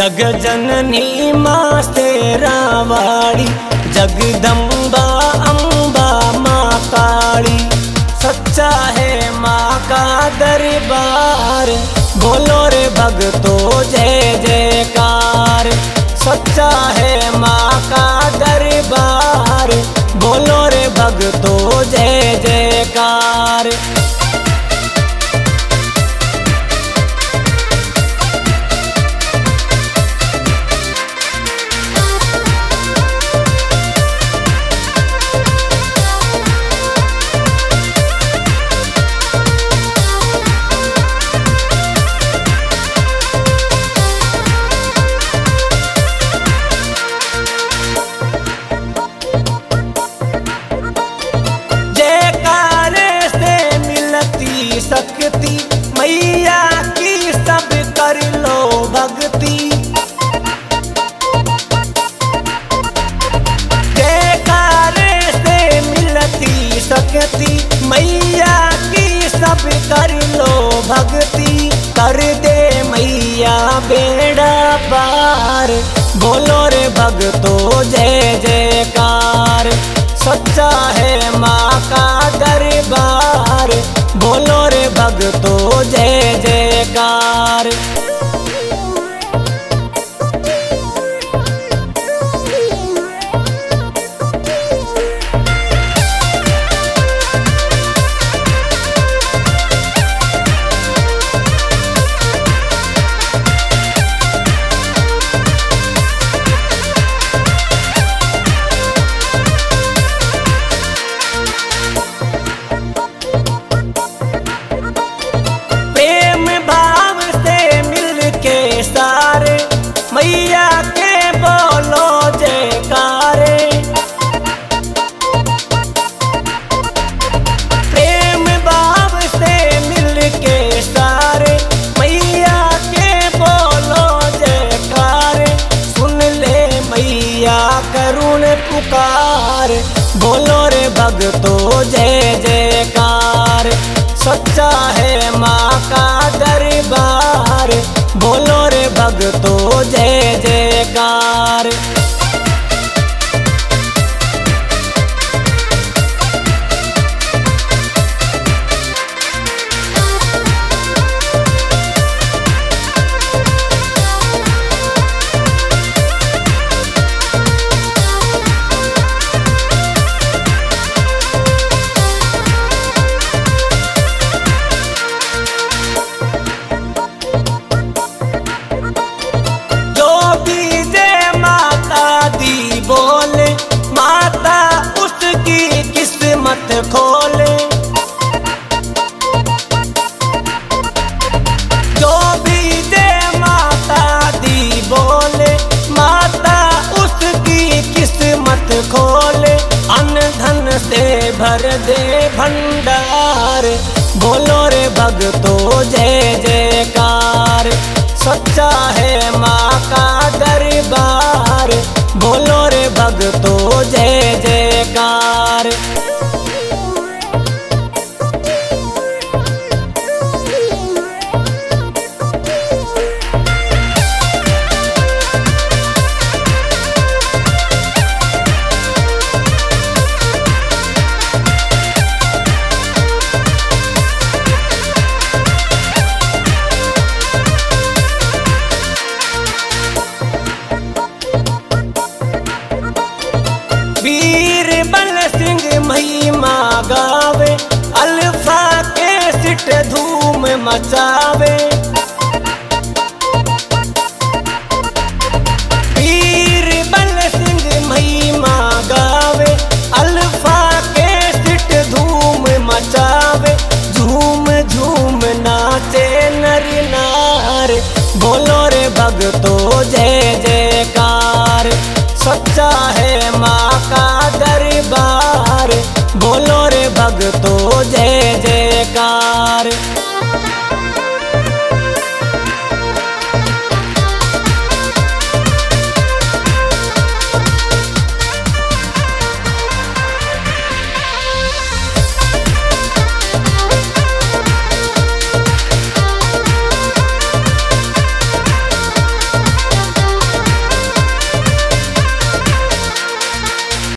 जग जननी माँ शेरावाली, जगदम्बा अम्बा माँ काली। सच्चा है माँ का दरबार, बोलो रे भक्तों जय जयकार। सच्चा है माँ का दरबार, बोलो रे भक्तों जय जयकार। शक्ति मैया की सब कर लो भक्ति। जयकारे से मिलती शक्ति, मैया की सब कर लो भक्ति। कर दे मैया बेड़ा पार, बोलो रे भक्तों जय जयकार। सच्चा है माँ का दरबार, बोलो रे भक्तों जय जयकार। मैया के बोलो जयकारे, प्रेम भाव से मिल के सारे। मैया के बोलो जयकारे, सुन ले मैया करुण पुकार, बोलो रे भक्तों जय जयकार। सच्चा है माँ का दरबार, बोलो रे भक्तों जय जयकार। बोले माता उसकी किस्मत खोले, जो भी दे माता दी बोले, माता उसकी किस्मत खोले। अन्न धन से भर दे भंडार, बोलो रे भक्तों जय जयकार। सच्चा है माँ का दरबार, बोलो रे भक्तों जय जयकार। वीर बल सिंह महिमा गावे, अल्फा के सिट धूम मचावे। वीर बल सिंह महिमा गावे, अल्फा के सिट धूम मचावे। झूम झूम नाचे नर नार, बोलो रे भक्तों जय जयकार। सच्चा है माँ का दरबार, बोलो रे भक्तों